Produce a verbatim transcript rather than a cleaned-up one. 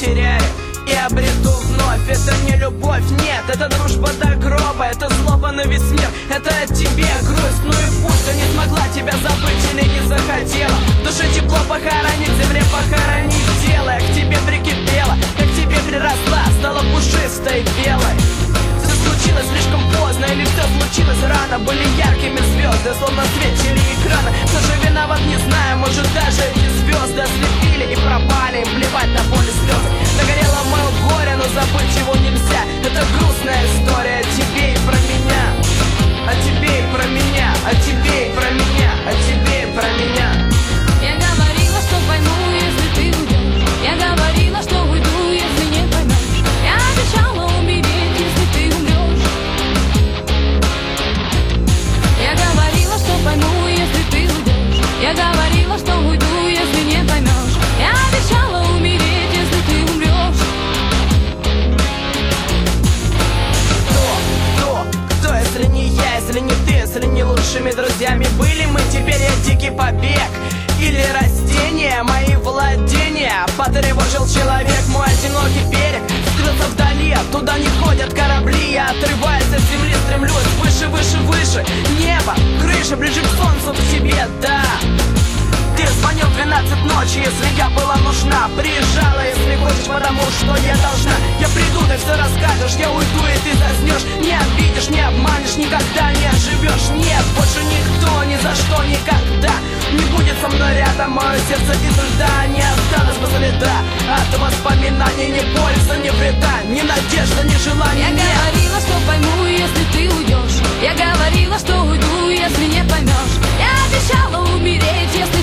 потеряли и обрету вновь. Это не любовь, нет, это дружба до гроба, это злоба на весь мир, это от тебе грусть. Ну и пусть, не смогла тебя забыть или не захотела, в душе тепло похоронить, в земле похоронить тело. Я к тебе прикипела, я к тебе приросла, стала пушистой, белой. Все случилось слишком поздно, или все случилось рано. Были яркими звезды, словно свечили экрана. Кто же виноват, не знаю, может даже эти звезды ослепили и пропали, им плевать на боль и слезы. Нагорело мое горе, но забыть его нельзя. Это грустная история о тебе и про меня, о тебе и про меня, о тебе и про меня, о тебе и про меня. Я говорила, что пойму, если ты уйдешь. Я говорила, что уйду, если не поймешь. Я обещала умереть, если ты умрешь. Я говорила, что пойму, если ты уйдешь. Я говорила, что уйду, если не поймешь. Я обещала умереть, если ты умрешь. Кто, кто, кто, если не я, если не ты, если не лучшими друзьями были мы, теперь я дикий побег или растения, мои владения потревожил человек, мой одинокий берег скрылся вдали, оттуда не ходят корабли. Я отрываюсь от земли, стремлюсь выше, выше, выше. Небо, крыша, ближе к солнцу, к тебе, да. Ты звонил в двенадцать ночи, если я была нужна. Приезжала, если хочешь, потому что я должна. Я приду, ты все расскажешь, я уйду и ты заснешь. Не обидишь, не обманешь, никогда не оживешь. Нет, больше никто, ни за что, никогда не будет со мной рядом. Мое сердце из льда, не осталось бы следа от воспоминаний, ни пользы, ни вреда, ни надежды, ни желания. Я нет. говорила, что пойму, если ты уйдешь. Я говорила, что уйду, если не поймешь. Я обещала умереть, если